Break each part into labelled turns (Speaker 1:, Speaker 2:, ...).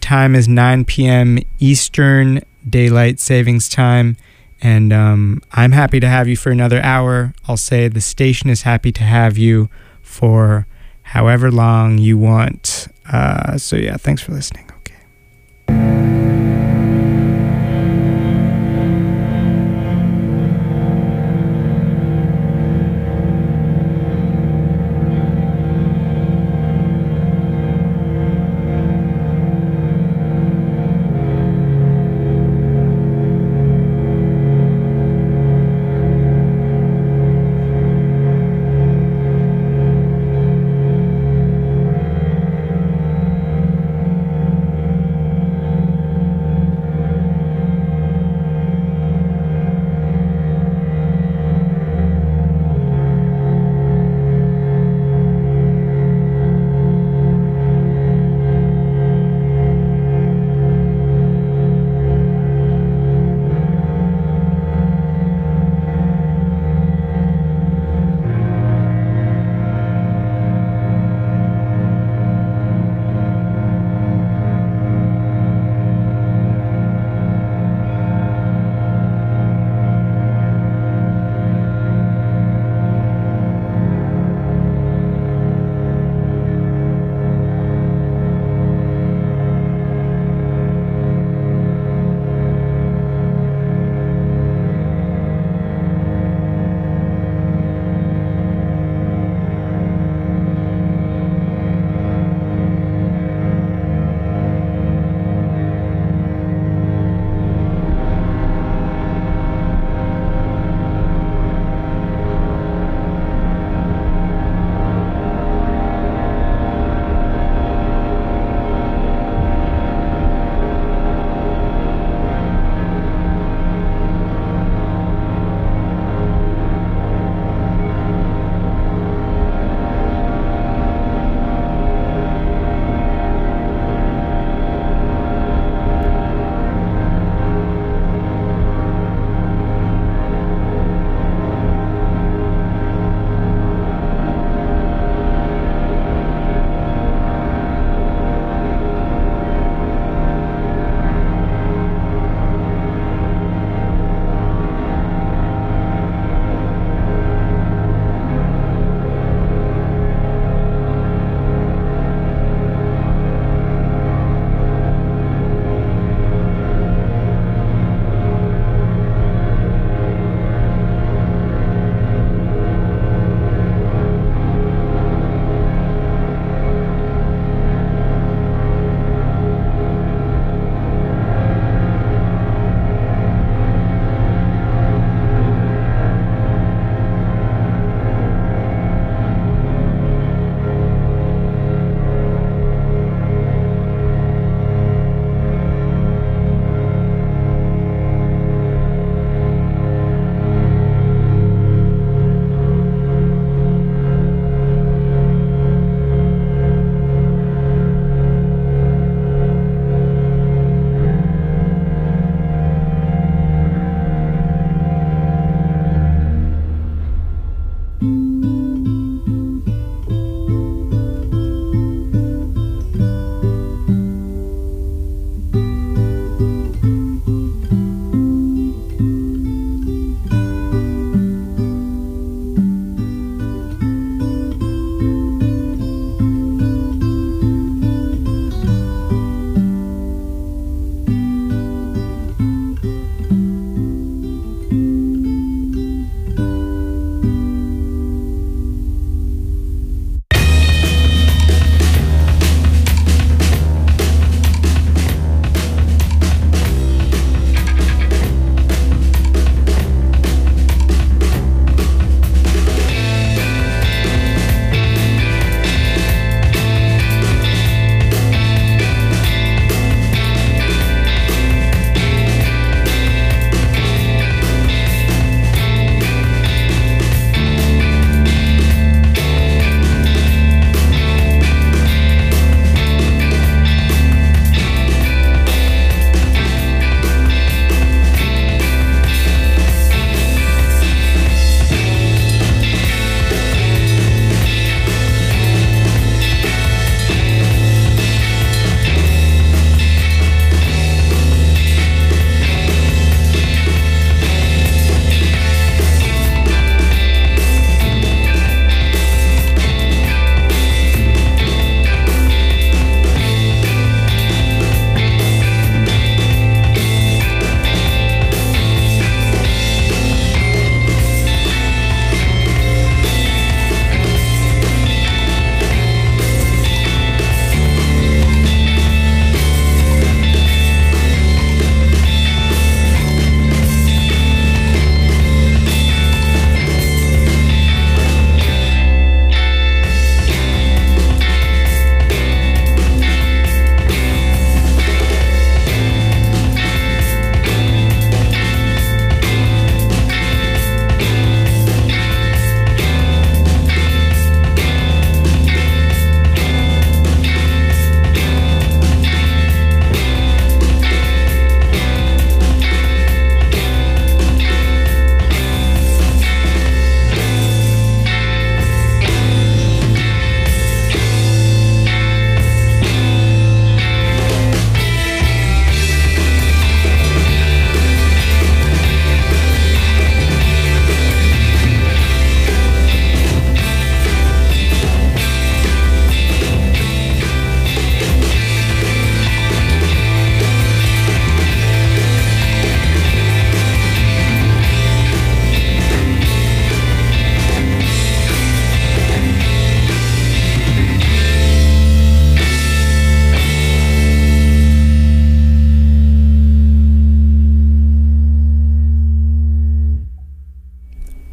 Speaker 1: time is 9 p.m. Eastern Daylight Savings Time. And I'm happy to have you for another hour. I'll say the station is happy to have you for however long you want. So yeah, thanks for listening.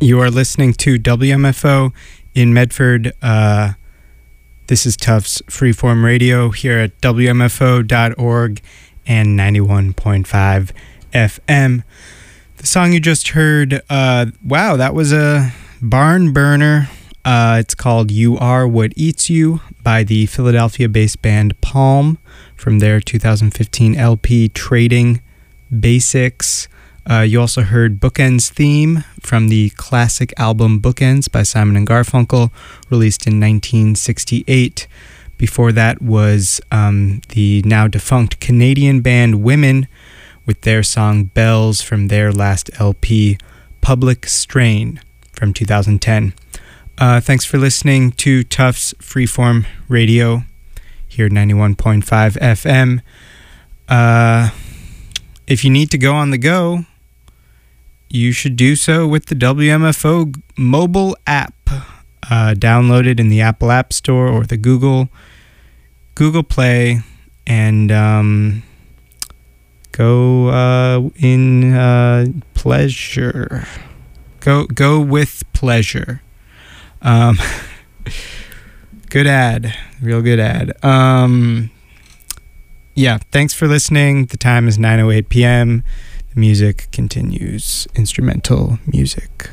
Speaker 1: You are listening to WMFO in Medford. This is Tufts Freeform Radio here at WMFO.org and 91.5 FM. The song you just heard, wow, that was a barn burner. It's called You Are What Eats You by the Philadelphia-based band Palm from their 2015 LP Trading Basics. You also heard Bookends Theme from the classic album Bookends by Simon & Garfunkel, released in 1968. Before that was the now defunct Canadian band Women with their song Bells from their last LP, Public Strain, from 2010. Thanks for listening to Tufts Freeform Radio here at 91.5 FM. If you need to go on the go, you should do so with the WMFO mobile app. Download it in the Apple App Store or the Google Play, and go in pleasure. Go with pleasure. Good ad, real good ad. Yeah, thanks for listening. The time is 9:08 p.m. The music continues. Instrumental music.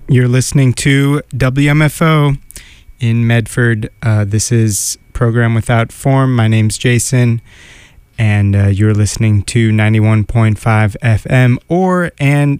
Speaker 1: You're listening to WMFO in Medford. This is Program Without Form. My name's Jason, and you're listening to 91.5 FM or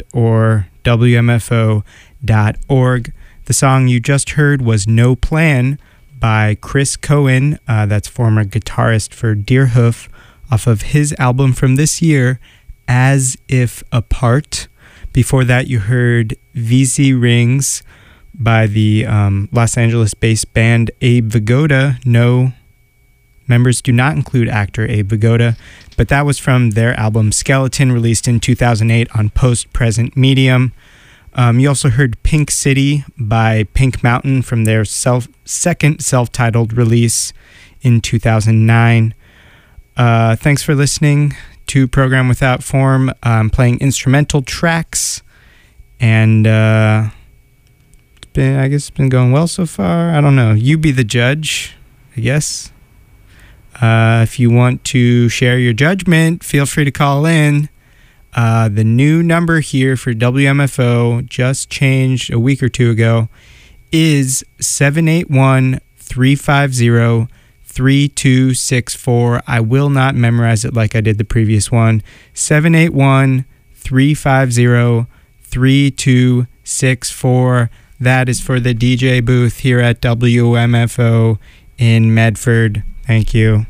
Speaker 1: WMFO.org. The song you just heard was No Plan by Chris Cohen. That's former guitarist for Deerhoof, off of his album from this year, As If Apart. Before that, you heard VZ Rings by the Los Angeles-based band Abe Vigoda. No, members do not include actor Abe Vigoda, but that was from their album Skeleton, released in 2008 on Post Present Medium. You also heard Pink City by Pink Mountain from their second self-titled release in 2009. Thanks for listening to Program Without Form. I'm playing instrumental tracks, and I guess it's been going well so far. I don't know. You be the judge, I guess. If you want to share your judgment, feel free to call in. The new number here for WMFO, just changed a week or two ago, is 781-350-3264. I will not memorize it like I did the previous one. 781-350-3264. That is for the DJ booth here at WMFO in Medford. Thank you.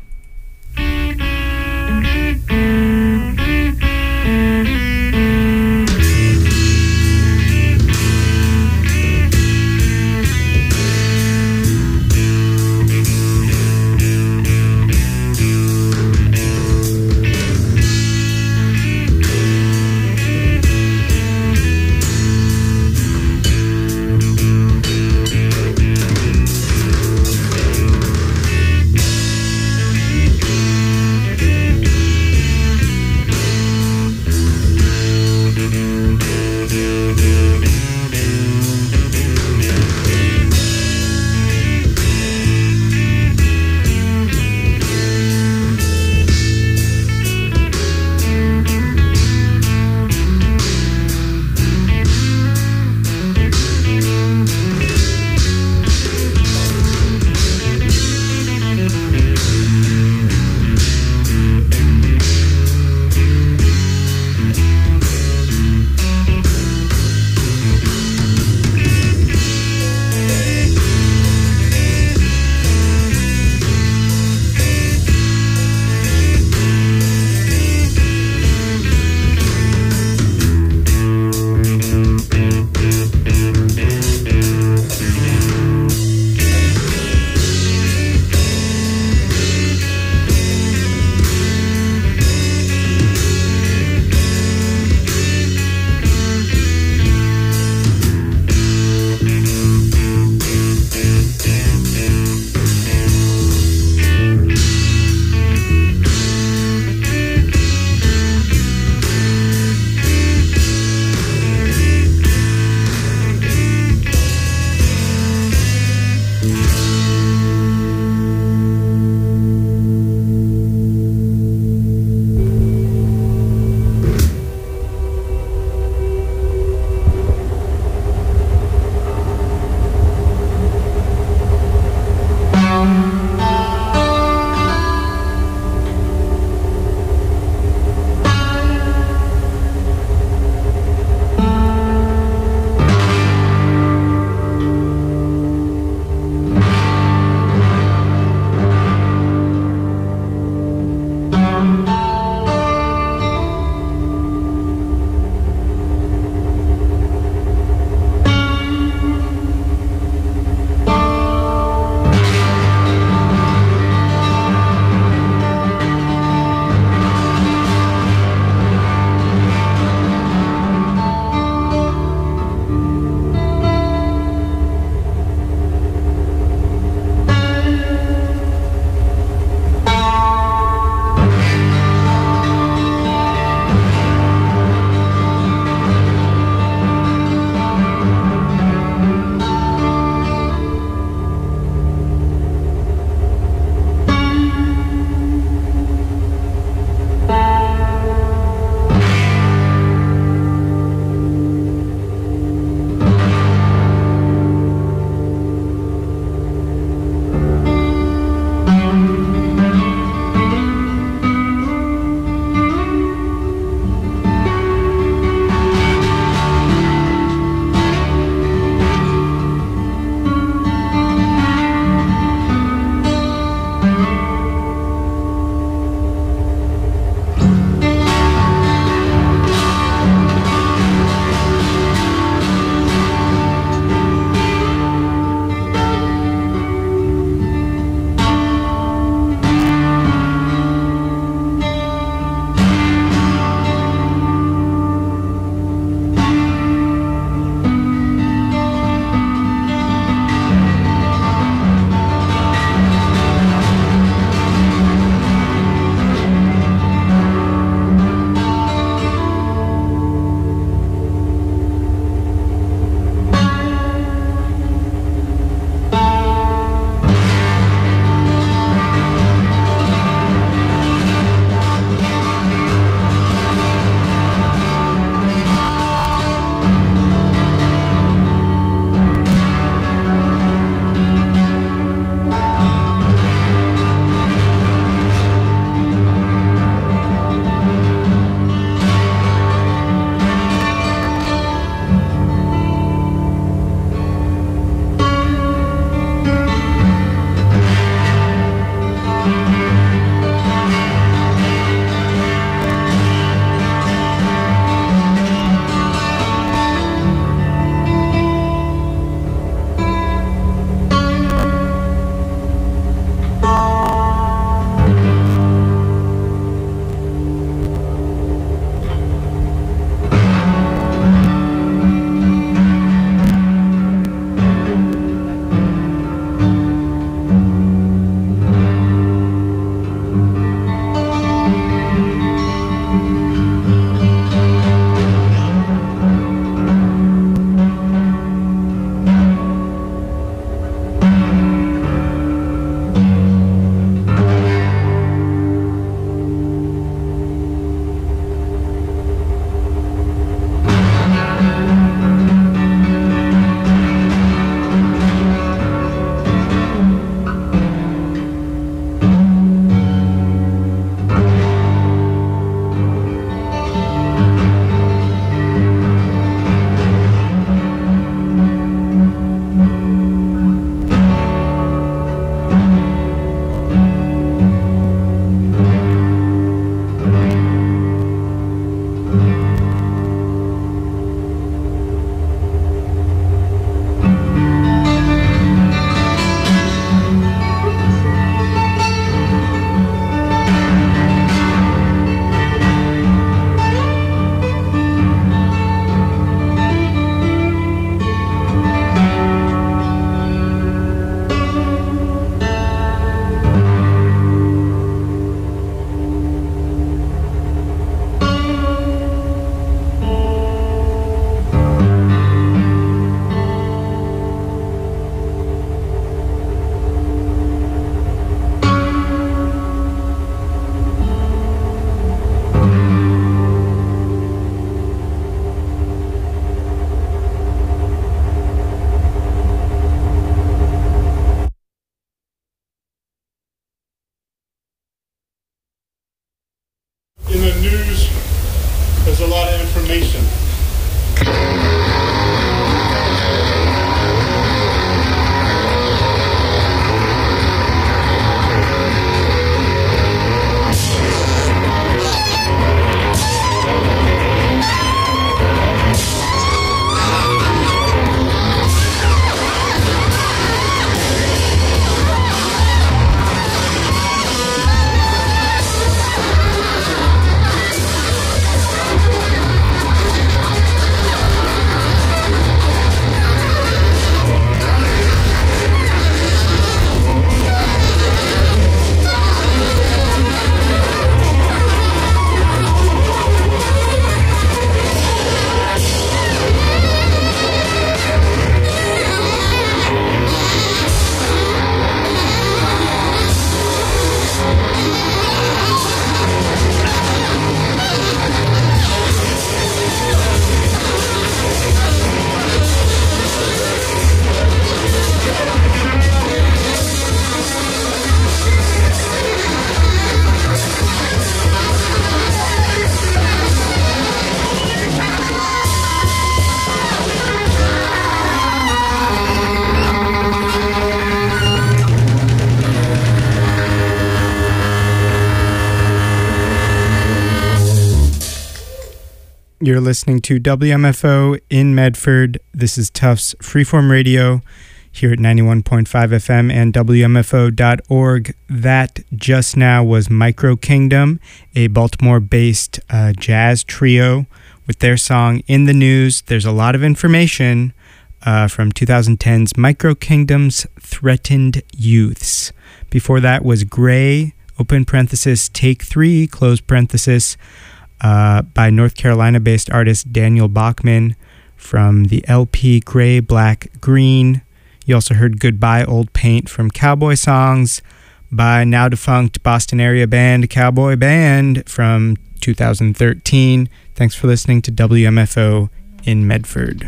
Speaker 1: You're listening to WMFO in Medford. This is Tufts Freeform Radio here at 91.5 FM and WMFO.org. That just now was Micro Kingdom, a Baltimore-based jazz trio with their song In the News. There's a lot of information from 2010's Micro Kingdom's Threatened Youths. Before that was Gray, open parenthesis, Take 3, close parenthesis, by North Carolina-based artist Daniel Bachman from the LP Gray, Black, Green. You also heard Goodbye Old Paint from Cowboy Songs by now defunct Boston area band Cowboy Band from 2013. Thanks for listening to WMFO in Medford.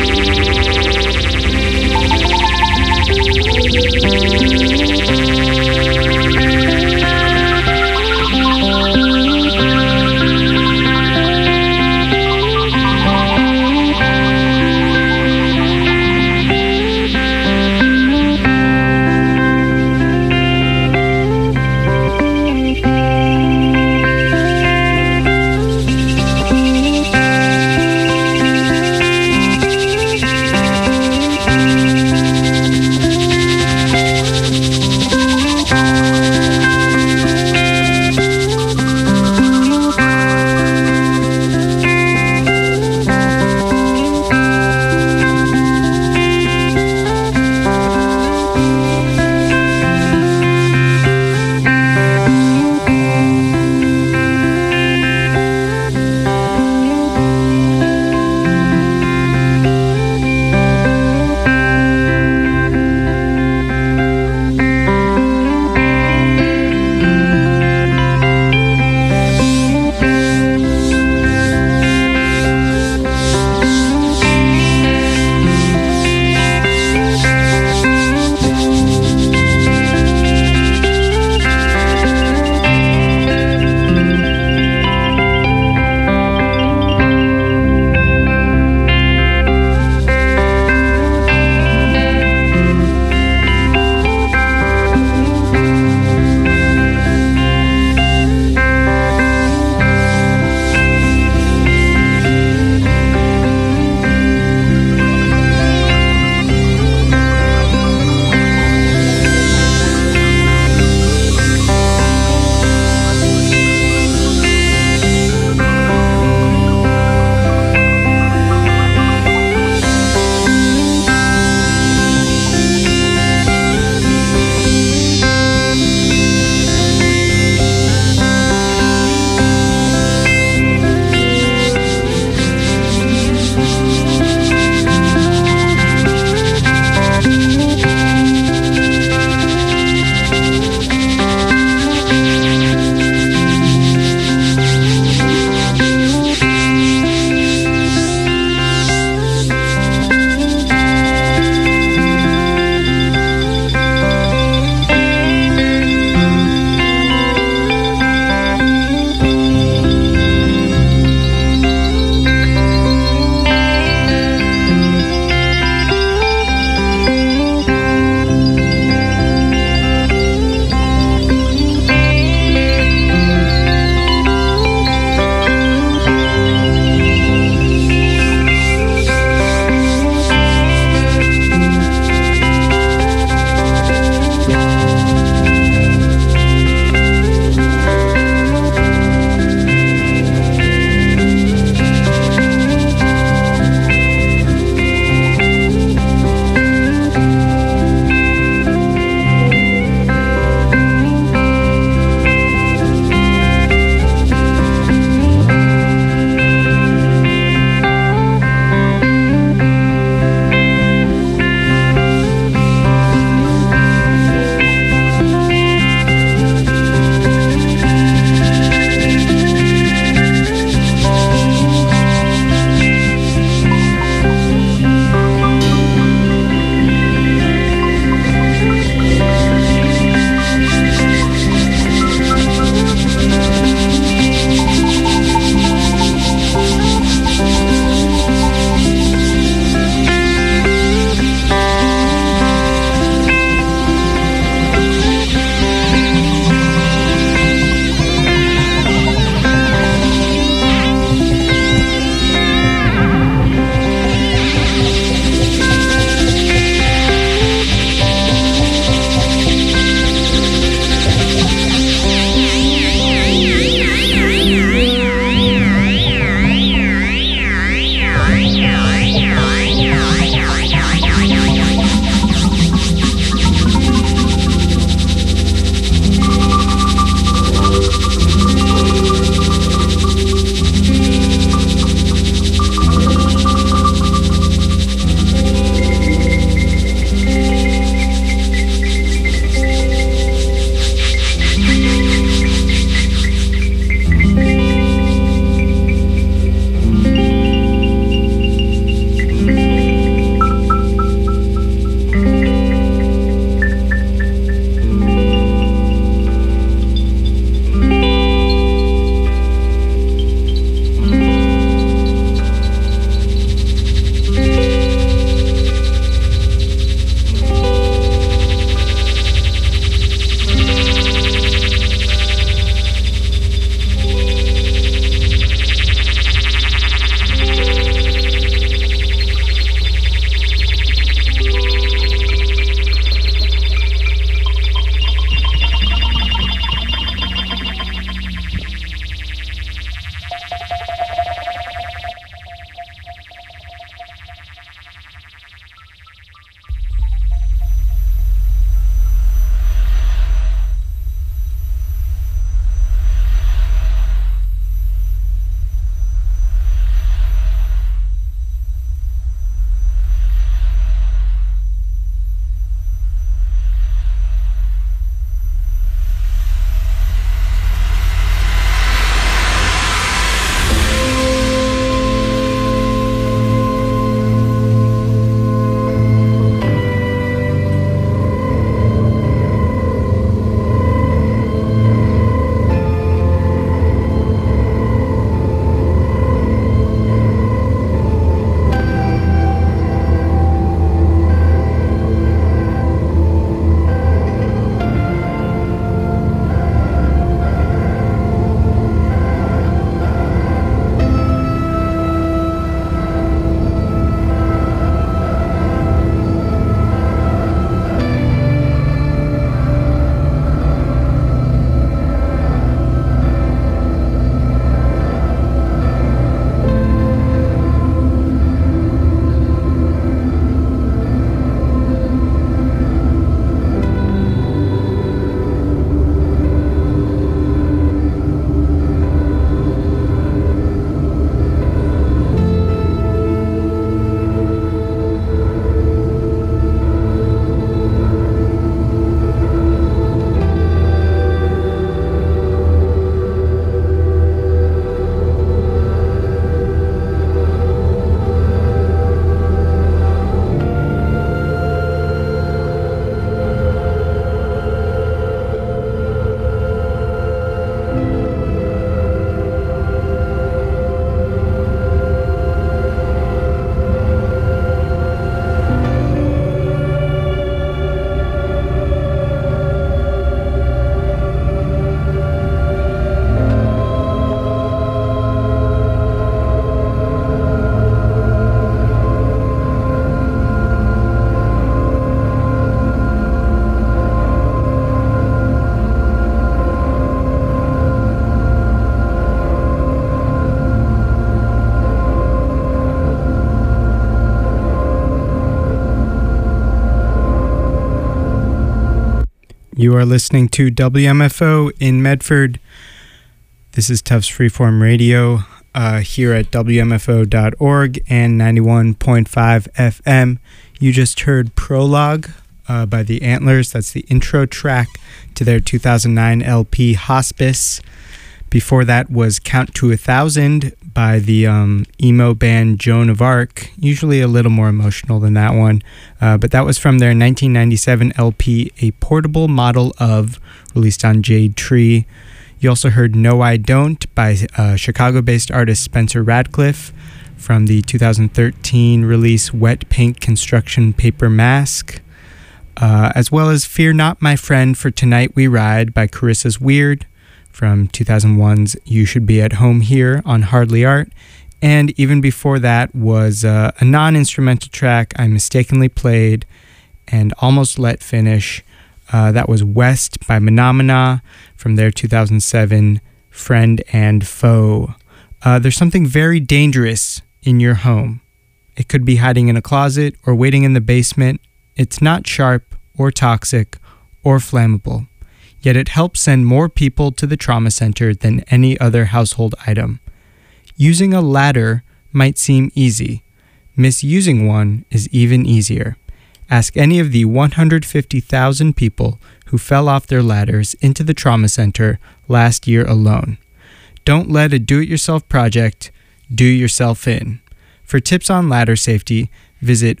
Speaker 1: You are listening to WMFO in Medford. This is Tufts Freeform Radio here at WMFO.org and 91.5 FM. You just heard Prologue by the Antlers. That's the intro track to their 2009 LP Hospice. Before that was Count to 1,000 by the emo band Joan of Arc. Usually a little more emotional than that one. But that was from their 1997 LP, A Portable Model Of, released on Jade Tree. You also heard No I Don't by Chicago-based artist Spencer Radcliffe from the 2013 release Wet Paint Construction Paper Mask. As well as Fear Not My Friend for Tonight We Ride by Carissa's Weird from 2001's You Should Be at Home Here on Hardly Art. And even before that was a non-instrumental track I mistakenly played and almost let finish. That was West by Menomina from their 2007 Friend and Foe. There's something very dangerous in your home. It could be hiding in a closet or waiting in the basement. It's not sharp or toxic or flammable. Yet it helps send more people to the trauma center than any other household item. Using a ladder might seem easy. Misusing one is even easier. Ask any of the 150,000 people who fell off their ladders into the trauma center last year alone. Don't let a do-it-yourself project do yourself in. For tips on ladder safety, visit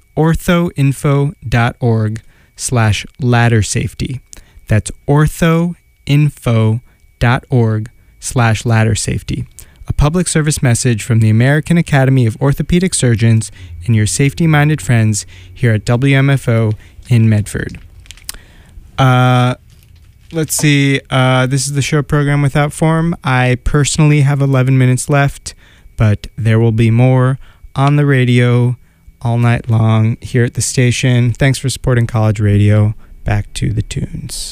Speaker 1: orthoinfo.org/ladder safety. That's orthoinfo.org/ladder safety. A public service message from the American Academy of Orthopedic Surgeons and your safety-minded friends here at WMFO in Medford. Let's see. This is the show program without form. I personally have 11 minutes left, but there will be more on the radio all night long here at the station. Thanks for supporting college radio. Back to the tunes.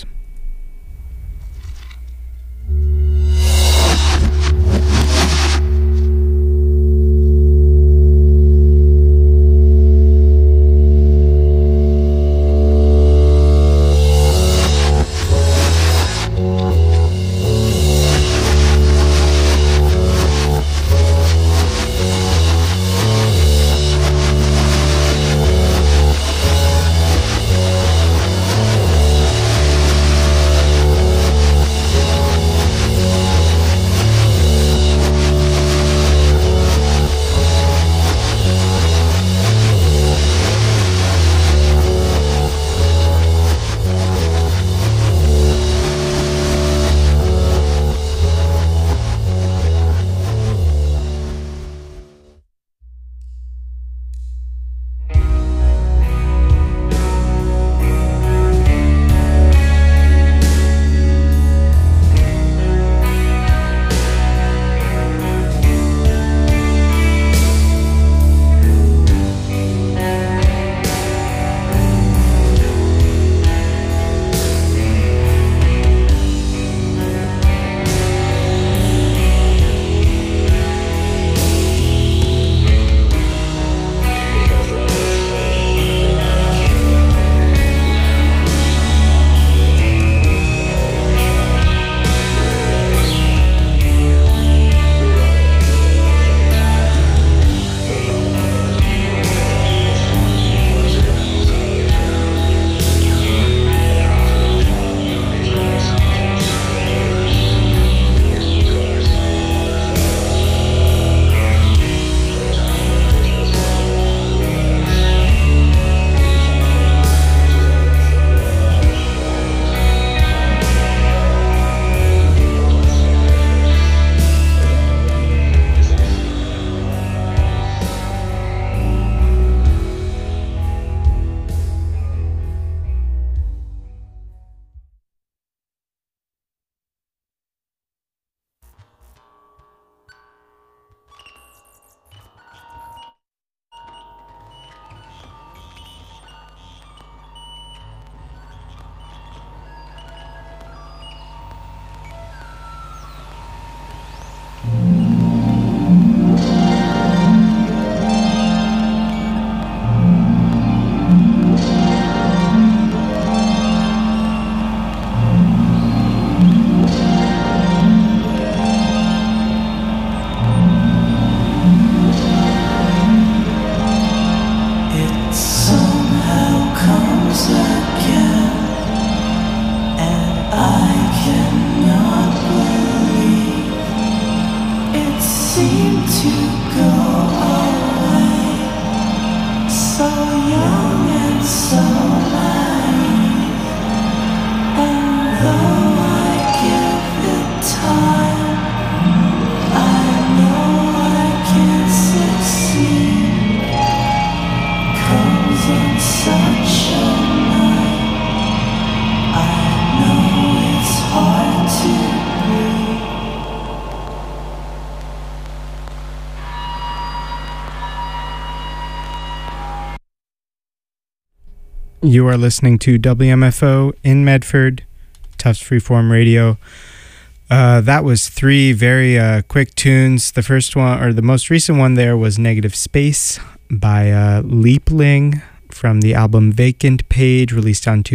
Speaker 1: You are listening to WMFO in Medford, Tufts Freeform Radio. That was three very quick tunes. The first one, or the most recent one there, was Negative Space by Leapling from the album Vacant Page, released in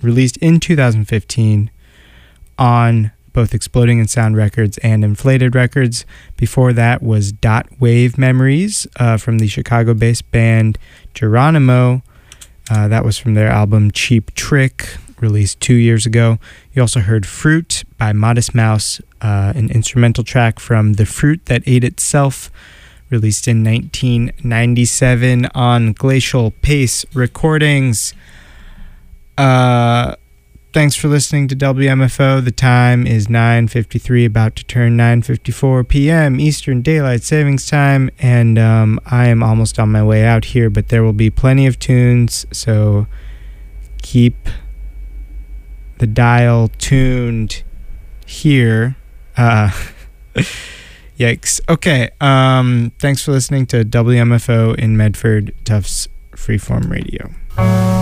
Speaker 1: 2015 on both Exploding in Sound Records and Inflated Records. Before that was Dot Wave Memories from the Chicago-based band Geronimo. That was from their album Cheap Trick, released 2 years ago. You also heard Fruit by Modest Mouse, an instrumental track from The Fruit That Ate Itself, released in 1997 on Glacial Pace Recordings. Thanks for listening to WMFO. The time is 9:53, about to turn 9:54 p.m. Eastern Daylight Savings Time, and I am almost on my way out here, but there will be plenty of tunes, so keep the dial tuned here. Yikes. Okay, thanks for listening to WMFO in Medford, Tufts Freeform Radio.